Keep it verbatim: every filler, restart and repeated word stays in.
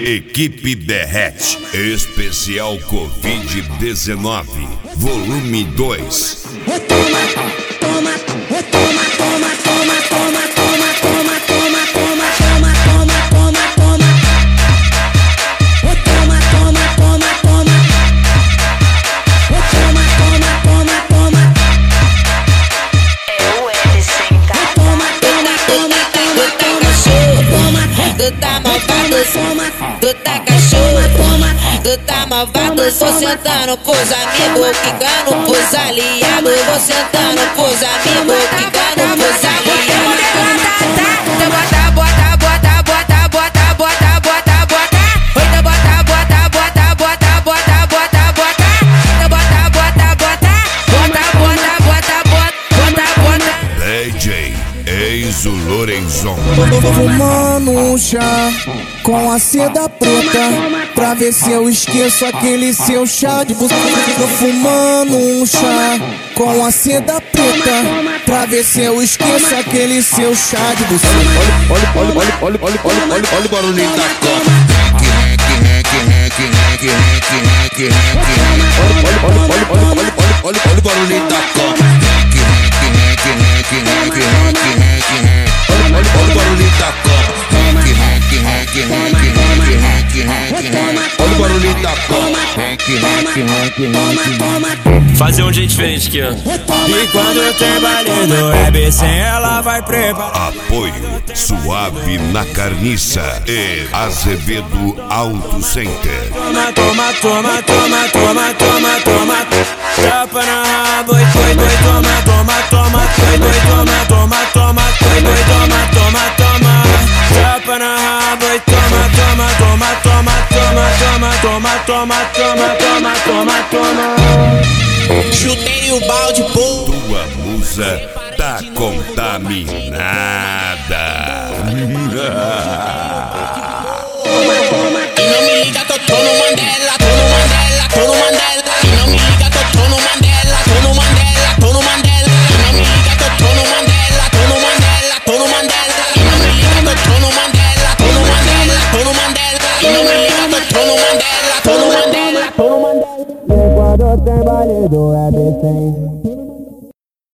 Equipe Derrete, especial covid dezenove, volume dois. Toma, toma, toma, toma, toma, toma, toma, toma, toma, toma, toma, toma, toma, toma. Toma, toma, toma, toma. Toma, toma, toma, toma. É o Edson, tá? Toma, toma, toma, toma, toma, toma. Tu tá malvado, Toma, tu tá cachorro, toma. tu tá malvado. Vou sentando pros amigos, quicando pros aliados. Vou sentando pros amigos, quicando pros aliados. Então bota, bota, bota, bota, bota, bota, bota, bota. Então bota, bota, bota, bota, bota, bota, bota. Então bota, bota, bota, bota, bota, bota, bota, bota, bota. D J Enzo Lorenzon. Fumando um chá com a seda preta, pra ver se eu esqueço aquele seu chá de buceta. Fumando um chá com a seda preta, pra ver se eu esqueço aquele seu chá de buceta. Olha, olha, olha, olha, olha, olha, olha, olha o barulhinho da copa. Olha, olha, olha, olha, olha, olha, olha, olha o barulhinho da copa. Olha, olha, olha o barulhinho da copa. Olha o barulhinho da copa. Fazer um dia diferente aqui, ó. E quando eu trabalhei no E B C, ela vai preparar. Apoio Suave na Carniça e Azevedo Auto Center. Toma, toma, toma, toma, toma, toma, toma. Tapa na rabo e foi, foi, toma, toma, toma, foi, foi, toma, toma, toma, foi, foi, toma, toma, toma. Tapa na rabo e toma, toma, toma, toma, toma, toma, toma, toma, toma, toma, toma. Chutei o balde, pô. Tua musa tá contaminada. E não me liga que eu tô no Mandela, tô no Mandela, tô no Mandela. E não me liga que eu tô no Mandela, tô no Mandela, tô no Mandela. E não me liga que eu tô no Mandela, tô no Mandela, tô no Mandela. E não me liga que eu tô no Mandela, tô no Mandela, tô no Mandela. E não me liga que eu tô no Mandela, tô no Mandela, tô no Mandela. Quando eu trabalhei do